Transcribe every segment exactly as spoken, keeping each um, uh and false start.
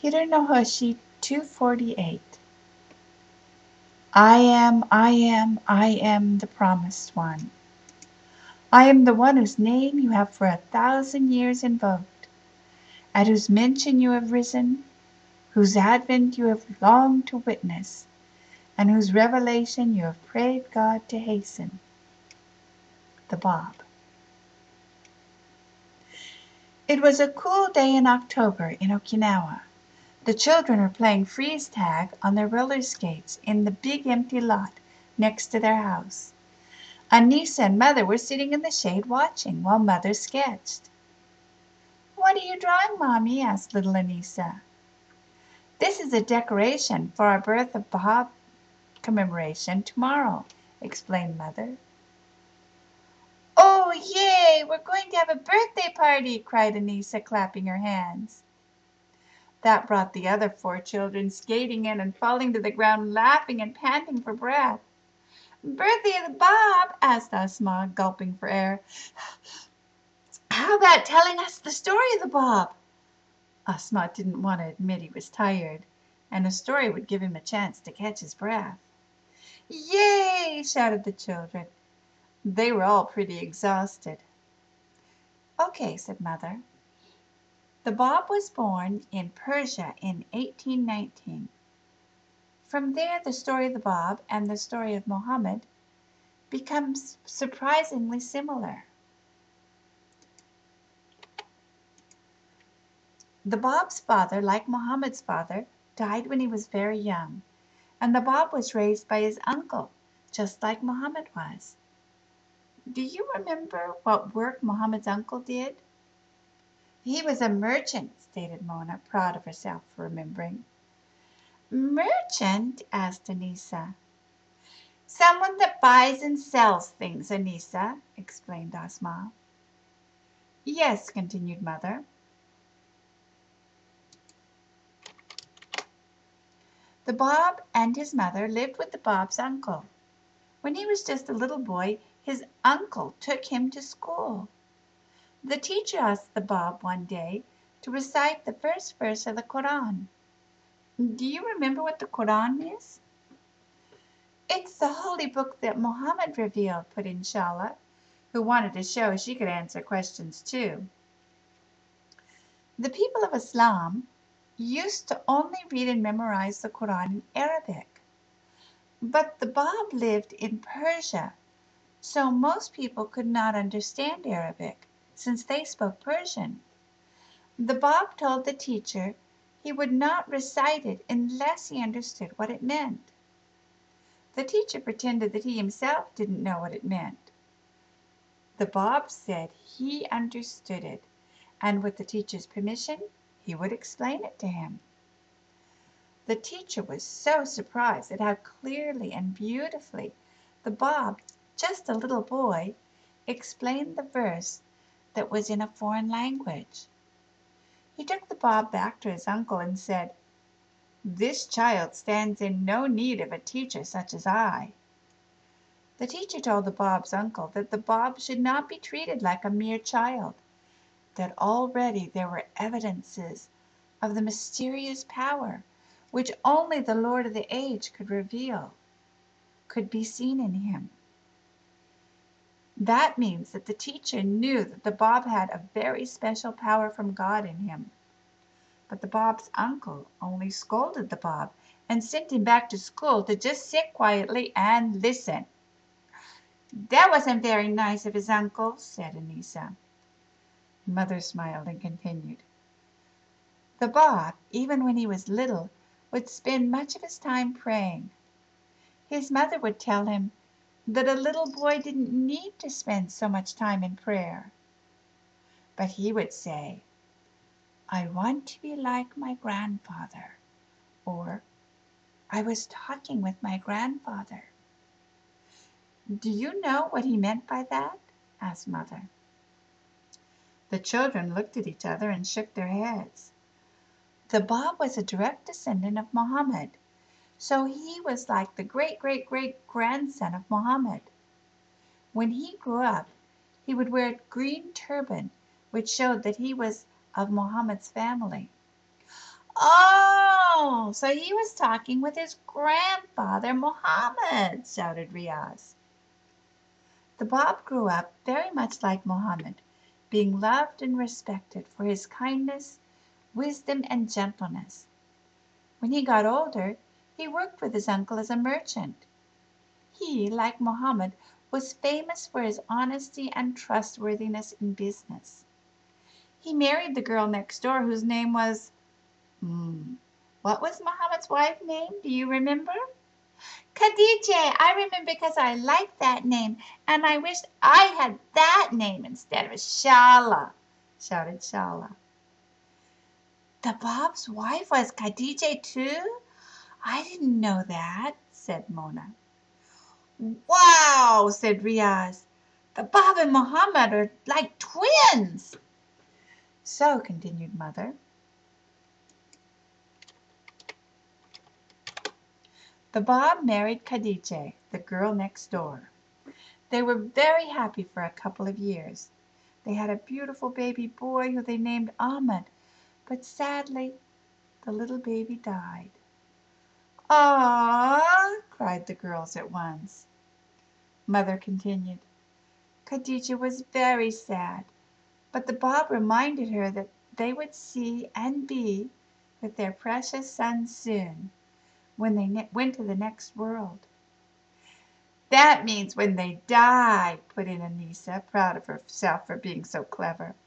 Peter Nahoshi two forty-eight. I am, I am, I am the promised one. I am the one whose name you have for a thousand years invoked, at whose mention you have risen, whose advent you have longed to witness, and whose revelation you have prayed God to hasten. The Bob. It was a cool day in October in Okinawa. The children were playing freeze tag on their roller skates in the big empty lot next to their house. Anissa and Mother were sitting in the shade watching while Mother sketched. "What are you drawing, Mommy?" asked little Anissa. "This is a decoration for our birth of Bob commemoration tomorrow," explained Mother. "Oh, yay! We're going to have a birthday party!" cried Anissa, clapping her hands. That brought the other four children skating in and falling to the ground, laughing and panting for breath. "Birthday of the Bob?" asked Asma, gulping for air. "How about telling us the story of the Bob?" Asma didn't want to admit he was tired, and a story would give him a chance to catch his breath. "Yay!" shouted the children. They were all pretty exhausted. "Okay," said Mother. "The Bob was born in Persia in eighteen nineteen. From there the story of the Bob and the story of Mohammed becomes surprisingly similar. The Bob's father, like Mohammed's father, died when he was very young, and the Bob was raised by his uncle, just like Mohammed was. Do you remember what work Mohammed's uncle did?" "He was a merchant," stated Mona, proud of herself for remembering. "Merchant?" asked Anissa. "Someone that buys and sells things, Anissa," explained Asma. "Yes," continued Mother. The Bob and his mother lived with the Bob's uncle. When he was just a little boy, his uncle took him to school. The teacher asked the Bob one day to recite the first verse of the Koran. Do you remember what the Koran is? "It's the holy book that Mohammed revealed," put in Shala, who wanted to show she could answer questions too. The people of Islam used to only read and memorize the Koran in Arabic. But the Bab lived in Persia, so most people could not understand Arabic, since they spoke Persian. The Bab told the teacher he would not recite it unless he understood what it meant. The teacher pretended that he himself didn't know what it meant. The Bab said he understood it, and with the teacher's permission, he would explain it to him. The teacher was so surprised at how clearly and beautifully the Bab, just a little boy, explained the verse that was in a foreign language. He took the Bab back to his uncle and said, "This child stands in no need of a teacher such as I." The teacher told the Bab's uncle that the Bab should not be treated like a mere child, that already there were evidences of the mysterious power which only the Lord of the age could reveal, could be seen in him. That means that the teacher knew that the Bab had a very special power from God in him. But the Bab's uncle only scolded the Bab and sent him back to school to just sit quietly and listen. "That wasn't very nice of his uncle," said Anissa. Mother smiled and continued. The Bab, even when he was little, would spend much of his time praying. His mother would tell him that a little boy didn't need to spend so much time in prayer. But he would say, "I want to be like my grandfather," or "I was talking with my grandfather." "Do you know what he meant by that?" asked Mother. The children looked at each other and shook their heads. The Bab was a direct descendant of Mohammed, so he was like the great-great-great-grandson of Mohammed. When he grew up, he would wear a green turban, which showed that he was of Mohammed's family. Oh, so he was talking with his grandfather Mohammed, shouted Riaz. The Bab grew up very much like Mohammed, being loved and respected for his kindness, wisdom, and gentleness. When he got older, he worked with his uncle as a merchant. He, like Mohammed, was famous for his honesty and trustworthiness in business. He married the girl next door whose name was hmm, what was Mohammed's wife's name? Do you remember? Khadija. I remember because I like that name, and I wish I had that name instead of Shala, shouted Shala. The Bab's wife was Khadija too? I didn't know that, said Mona. Wow, said Riaz. The Bab and Muhammad are like twins. So, continued Mother, the Bab married Khadija, the girl next door. They were very happy for a couple of years. They had a beautiful baby boy who they named Ahmed, but sadly the little baby died. "Ah!" cried the girls at once. Mother continued, Khadija was very sad, but the Bab reminded her that they would see and be with their precious son soon, when they went to the next world. That means when they die, put in Anisa, proud of herself for being so clever.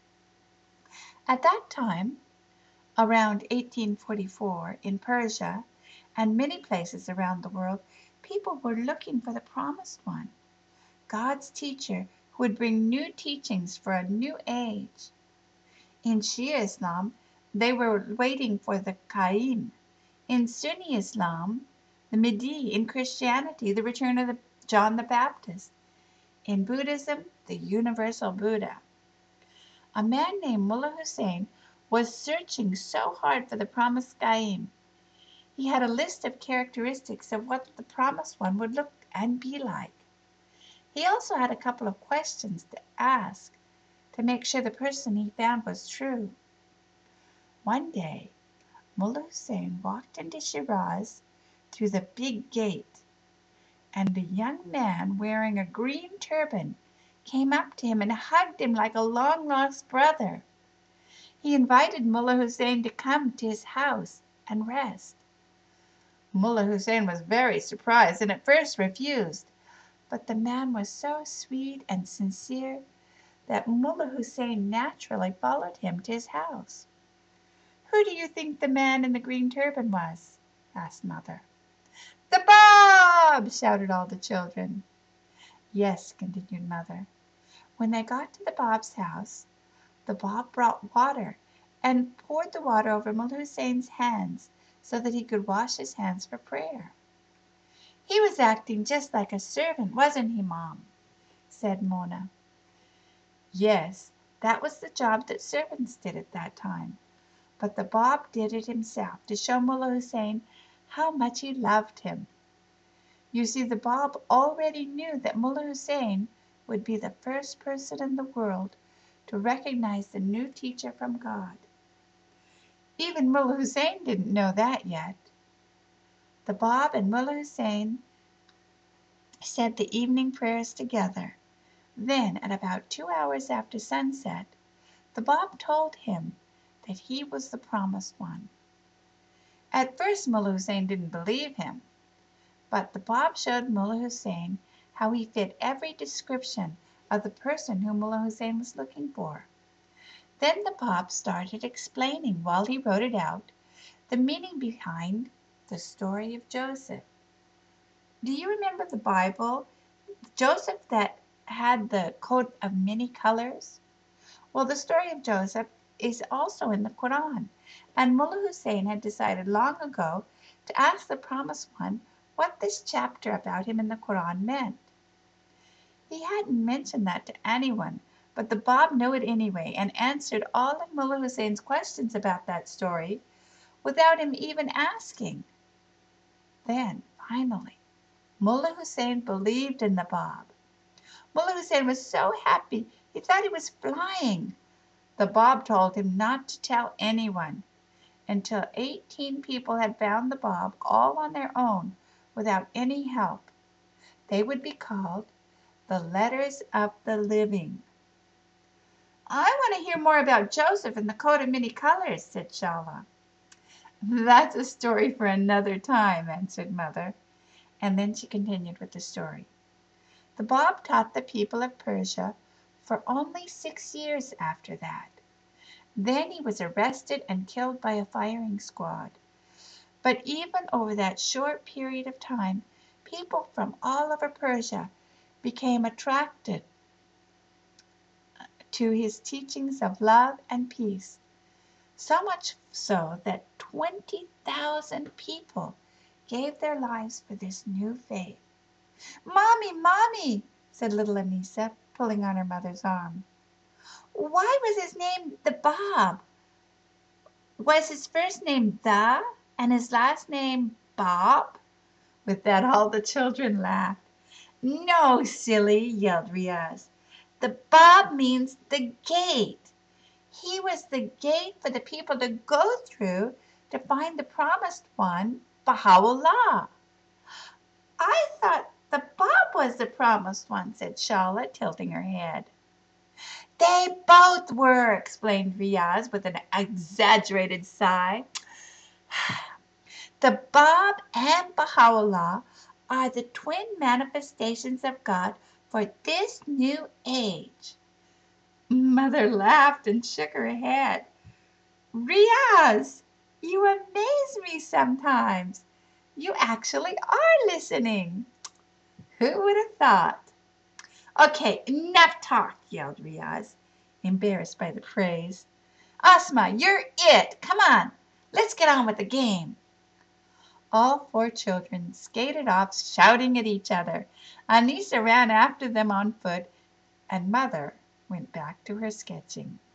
At that time, around eighteen forty-four, in Persia and many places around the world, people were looking for the promised one, God's teacher who would bring new teachings for a new age. In Shia Islam, they were waiting for the Qaim. In Sunni Islam, the Mahdi. In Christianity, the return of the John the Baptist. In Buddhism, the universal Buddha. A man named Mullah Hussein was searching so hard for the promised Qaim. He had a list of characteristics of what the promised one would look and be like. He also had a couple of questions to ask to make sure the person he found was true. One day, Mullah Hussein walked into Shiraz through the big gate, and a young man wearing a green turban came up to him and hugged him like a long-lost brother. He invited Mullah Hussein to come to his house and rest. Mullah Hussein was very surprised and at first refused, but the man was so sweet and sincere that Mullah Hussein naturally followed him to his house. "Who do you think the man in the green turban was?" asked Mother. "The Bab!" shouted all the children. "Yes," continued Mother. "When they got to the Bab's house, the Bab brought water and poured the water over Mullah Hussein's hands so that he could wash his hands for prayer." "He was acting just like a servant, wasn't he, Mom?" said Mona. "Yes, that was the job that servants did at that time. But the Bab did it himself to show Mullah Hussein how much he loved him. You see, the Bab already knew that Mullah Hussein would be the first person in the world to recognize the new teacher from God. Even Mullah Hussein didn't know that yet. The Bab and Mullah Hussein said the evening prayers together. Then, at about two hours after sunset, the Bab told him that he was the promised one. At first Mullah Hussein didn't believe him, but the Bab showed Mullah Hussein how he fit every description of the person whom Mullah Hussein was looking for. Then the Bab started explaining, while he wrote it out, the meaning behind the story of Joseph. Do you remember the Bible, Joseph that had the coat of many colors? Well, the story of Joseph is also in the Quran, and Mullah Hussein had decided long ago to ask the promised one what this chapter about him in the Quran meant. He hadn't mentioned that to anyone, but the Bab knew it anyway, and answered all of Mullah Hussein's questions about that story without him even asking. Then, finally, Mullah Hussein believed in the Bab. Mullah Hussein was so happy he thought he was flying. The Bab told him not to tell anyone, until eighteen people had found the bob all on their own without any help. They would be called the Letters of the Living. "I want to hear more about Joseph and the coat of many colors," said Shahla. "That's a story for another time," answered Mother, and then she continued with the story. The bob taught the people of Persia for only six years after that. Then he was arrested and killed by a firing squad. But even over that short period of time, people from all over Persia became attracted to his teachings of love and peace, so much so that twenty thousand people gave their lives for this new faith. "Mommy, Mommy," said little Anissa, pulling on her mother's arm. "Why was his name the Bob? Was his first name The and his last name Bob?" With that all the children laughed. "No, silly," yelled Riaz. "The Bob means the gate. He was the gate for the people to go through to find the promised one, Baha'u'llah." "I thought the Bob was the promised one," said Shahla, tilting her head. "They both were," explained Riaz with an exaggerated sigh. "The Bab and Baha'u'llah are the twin manifestations of God for this new age." Mother laughed and shook her head. "Riaz, you amaze me sometimes. You actually are listening. Who would have thought?" "Okay, enough talk," yelled Riaz, embarrassed by the praise. "Asma, you're it. Come on, let's get on with the game." All four children skated off shouting at each other. Anissa ran after them on foot, and Mother went back to her sketching.